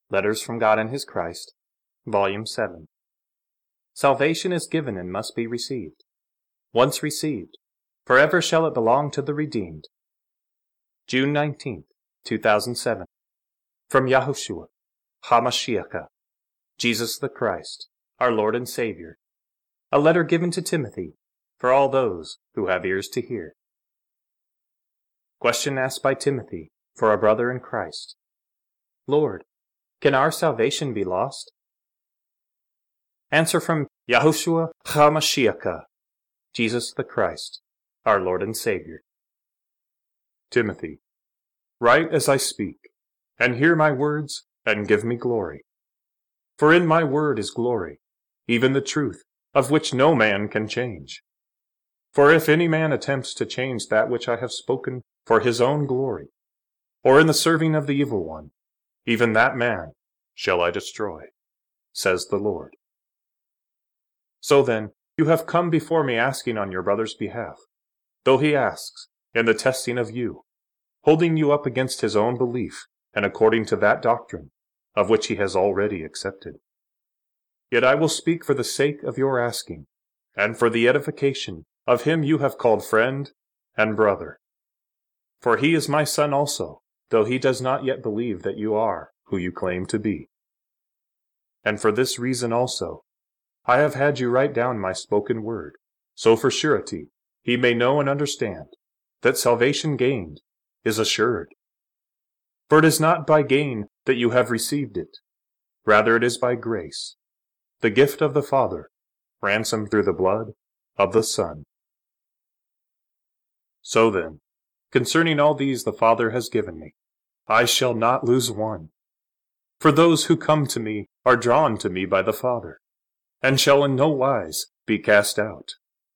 Letters from God and His Christ, Volume 7. Salvation is given and must be received. Once received, forever shall it belong to the redeemed. June 19th, 2007. From Yahushua, HaMashiach, Jesus the Christ, our Lord and Savior. A letter given to Timothy, for all those who have ears to hear. Question asked by Timothy, for a brother in Christ. Lord, can our salvation be lost? Answer from Yahushua HaMashiach, Jesus the Christ, our Lord and Savior. Timothy, write as I speak, and hear my words, and give me glory. For in my word is glory, even the truth, of which no man can change. For if any man attempts to change that which I have spoken for his own glory, or in the serving of the evil one, even that man shall I destroy, says the Lord. So then, you have come before me asking on your brother's behalf, though he asks, in the testing of you, holding you up against his own belief, and according to that doctrine, of which he has already accepted. Yet I will speak for the sake of your asking, and for the edification of him you have called friend and brother. For he is my son also, though he does not yet believe that you are who you claim to be. And for this reason also, I have had you write down my spoken word, so for surety he may know and understand that salvation gained is assured. For it is not by gain that you have received it, rather it is by grace, the gift of the Father, ransomed through the blood of the Son. So then, concerning all these the Father has given me, I shall not lose one. For those who come to me are drawn to me by the Father, and shall in no wise be cast out.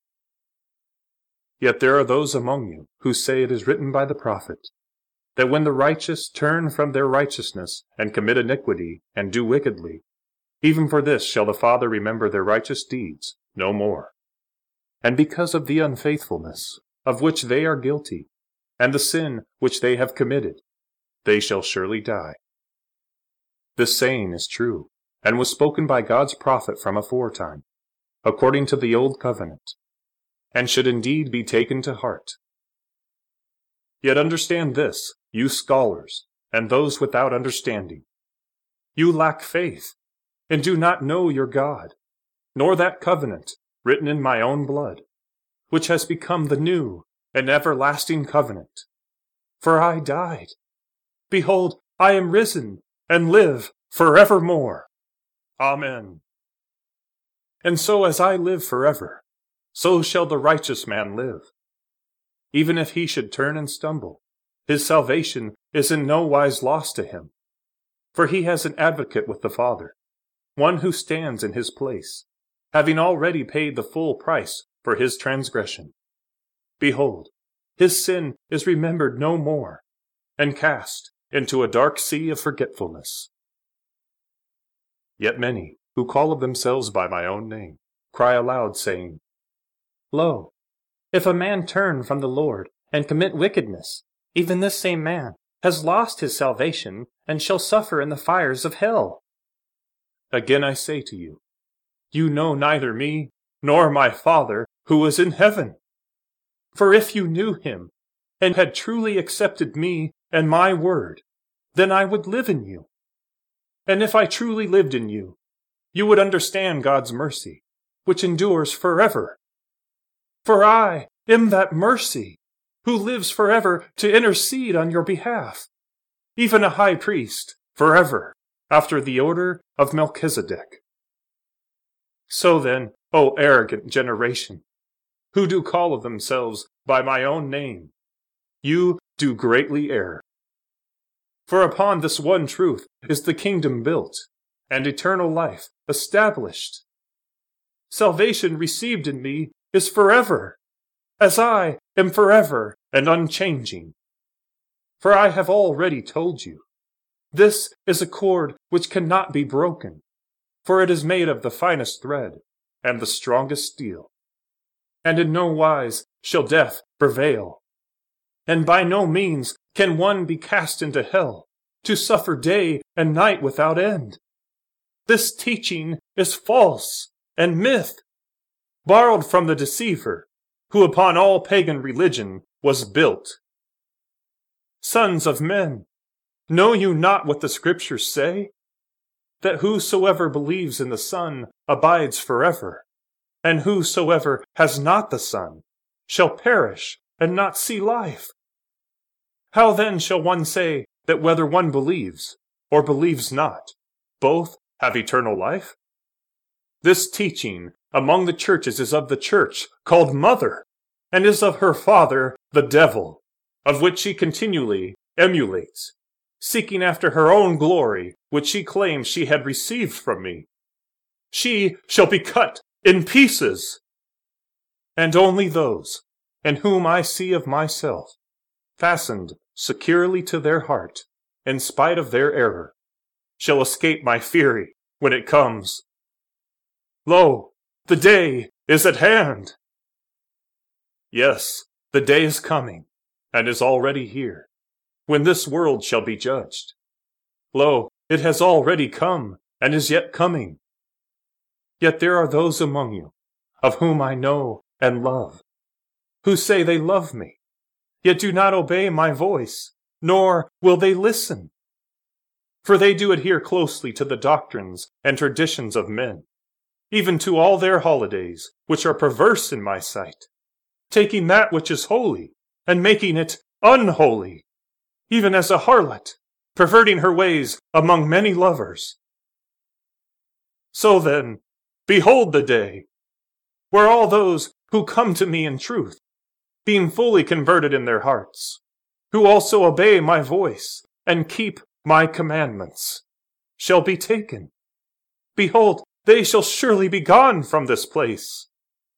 Yet there are those among you who say it is written by the prophet, that when the righteous turn from their righteousness and commit iniquity and do wickedly, even for this shall the Father remember their righteous deeds no more. And because of the unfaithfulness of which they are guilty, and the sin which they have committed, they shall surely die. This saying is true, and was spoken by God's prophet from aforetime, according to the old covenant, and should indeed be taken to heart. Yet understand this, you scholars, and those without understanding. You lack faith, and do not know your God, nor that covenant written in my own blood, which has become the new and everlasting covenant. For I died. Behold, I am risen, and live forevermore. Amen. And so as I live forever, so shall the righteous man live. Even if he should turn and stumble, his salvation is in no wise lost to him. For he has an advocate with the Father, one who stands in his place, having already paid the full price for his transgression. Behold, his sin is remembered no more, and cast into a dark sea of forgetfulness. Yet many, who call of themselves by my own name, cry aloud, saying, Lo, if a man turn from the Lord and commit wickedness, even this same man has lost his salvation and shall suffer in the fires of hell. Again I say to you, you know neither me nor my Father who is in heaven. For if you knew him, and had truly accepted me and my word, then I would live in you. And if I truly lived in you, you would understand God's mercy, which endures forever. For I am that mercy, who lives forever to intercede on your behalf, even a high priest forever, after the order of Melchizedek. So then, O arrogant generation, who do call of themselves by my own name, you do greatly err. For upon this one truth is the kingdom built, and eternal life established. Salvation received in me is forever, as I am forever and unchanging. For I have already told you, this is a cord which cannot be broken, for it is made of the finest thread and the strongest steel. And in no wise shall death prevail. And by no means can one be cast into hell, to suffer day and night without end. This teaching is false and myth, borrowed from the deceiver, who upon all pagan religion was built. Sons of men, know you not what the Scriptures say? That whosoever believes in the Son abides forever, and whosoever has not the Son shall perish and not see life. How then shall one say that whether one believes or believes not, both have eternal life? This teaching among the churches is of the church called Mother, and is of her father the devil, of which she continually emulates, seeking after her own glory, which she claims she had received from me. She shall be cut in pieces, and only those in whom I see of myself, fastened securely to their heart, in spite of their error, shall escape my fury when it comes. Lo, the day is at hand. Yes, the day is coming, and is already here, when this world shall be judged. Lo, it has already come, and is yet coming. Yet there are those among you, of whom I know and love, who say they love me, yet do not obey my voice, nor will they listen. For they do adhere closely to the doctrines and traditions of men, even to all their holidays, which are perverse in my sight, taking that which is holy, and making it unholy, even as a harlot, perverting her ways among many lovers. So then, behold the day, where all those who come to me in truth, being fully converted in their hearts, who also obey my voice, and keep my commandments, shall be taken. Behold, they shall surely be gone from this place.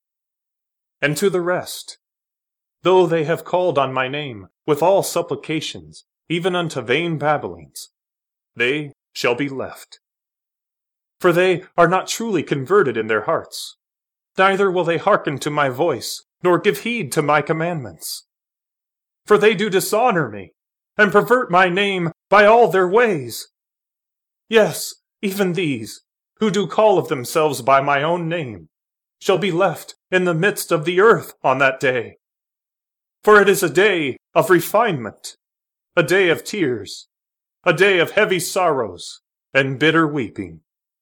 And to the rest, though they have called on my name with all supplications, even unto vain babblings, they shall be left. For they are not truly converted in their hearts, neither will they hearken to my voice, nor give heed to my commandments. For they do dishonor me, and pervert my name by all their ways. Yes, even these, who do call of themselves by my own name, shall be left in the midst of the earth on that day. For it is a day of refinement, a day of tears, a day of heavy sorrows and bitter weeping.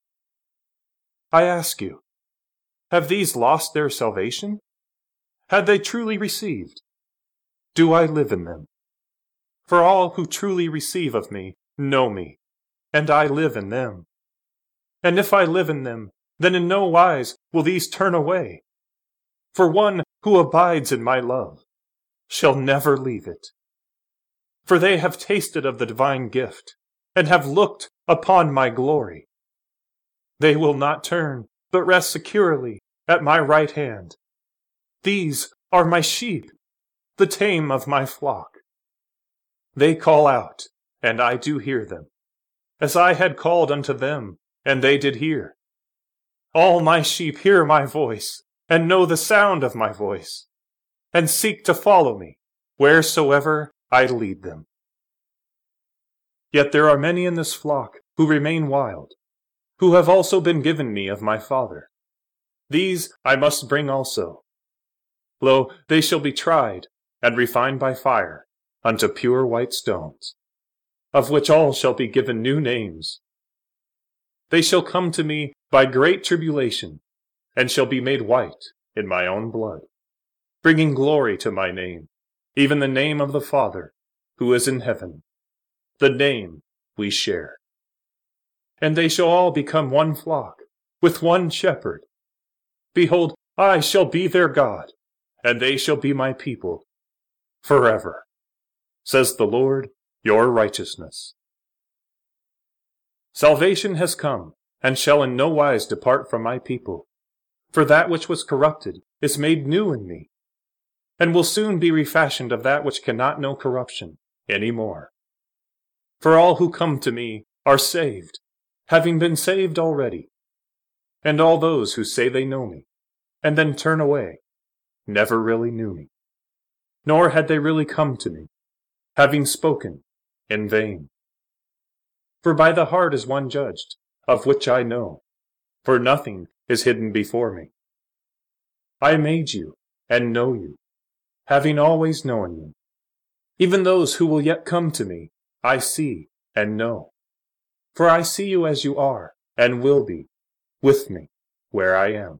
I ask you, have these lost their salvation? Had they truly received? Do I live in them? For all who truly receive of me know me, and I live in them. And if I live in them, then in no wise will these turn away. For one who abides in my love shall never leave it. For they have tasted of the divine gift, and have looked upon my glory. They will not turn, but rest securely at my right hand. These are my sheep, the tame of my flock. They call out, and I do hear them, as I had called unto them, and they did hear. All my sheep hear my voice, and know the sound of my voice, and seek to follow me, wheresoever I lead them. Yet there are many in this flock who remain wild, who have also been given me of my Father. These I must bring also. Lo, they shall be tried, and refined by fire, unto pure white stones, of which all shall be given new names. They shall come to me by great tribulation, and shall be made white in my own blood, bringing glory to my name, even the name of the Father, who is in heaven, the name we share. And they shall all become one flock, with one shepherd. Behold, I shall be their God, and they shall be my people, forever, says the Lord, your righteousness. Salvation has come, and shall in no wise depart from my people. For that which was corrupted is made new in me, and will soon be refashioned of that which cannot know corruption any more. For all who come to me are saved, having been saved already. And all those who say they know me, and then turn away, never really knew me, nor had they really come to me, having spoken in vain. For by the heart is one judged, of which I know, for nothing is hidden before me. I made you, and know you, having always known you. Even those who will yet come to me, I see and know. For I see you as you are, and will be, with me, where I am.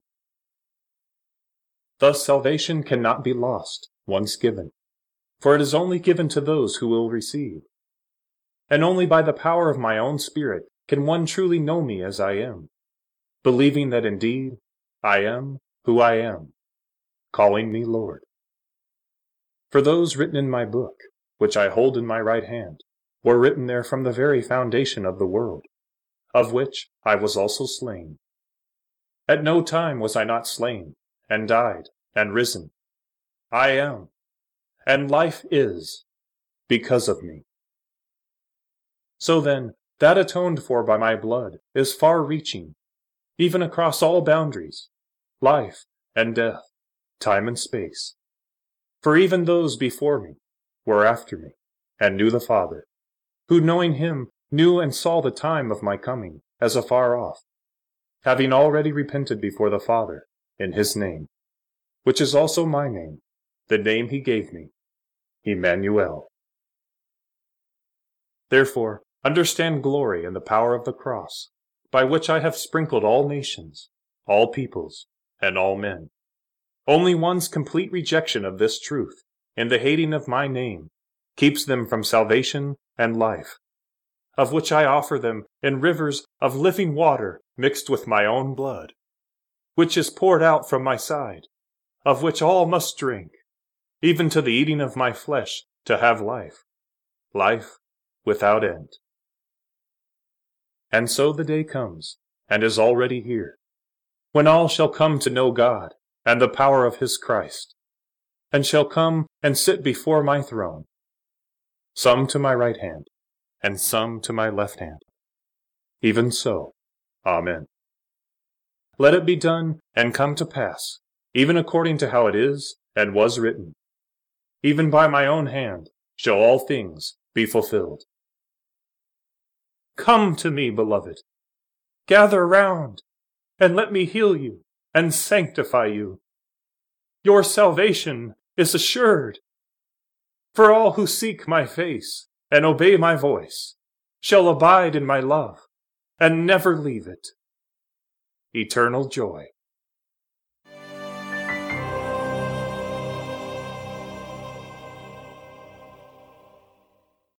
Thus salvation cannot be lost, once given, for it is only given to those who will receive. And only by the power of my own Spirit can one truly know me as I am, believing that indeed I am who I am, calling me Lord. For those written in my book, which I hold in my right hand, were written there from the very foundation of the world, of which I was also slain. At no time was I not slain, and died, and risen. I am, and life is, because of me. So then, that atoned for by my blood is far-reaching, even across all boundaries, life and death, time and space. For even those before me were after me, and knew the Father, who knowing him knew and saw the time of my coming as afar off, having already repented before the Father in his name, which is also my name, the name he gave me, Emmanuel. Therefore, understand glory and the power of the cross, by which I have sprinkled all nations, all peoples, and all men. Only one's complete rejection of this truth, and the hating of my name, keeps them from salvation and life, of which I offer them in rivers of living water mixed with my own blood, which is poured out from my side, of which all must drink, even to the eating of my flesh, to have life, life without end. And so the day comes, and is already here, when all shall come to know God and the power of his Christ, and shall come and sit before my throne, some to my right hand, and some to my left hand. Even so, Amen. Let it be done and come to pass, even according to how it is and was written. Even by my own hand shall all things be fulfilled. Come to me, beloved. Gather round, and let me heal you and sanctify you. Your salvation is assured. For all who seek my face and obey my voice shall abide in my love and never leave it. Eternal joy.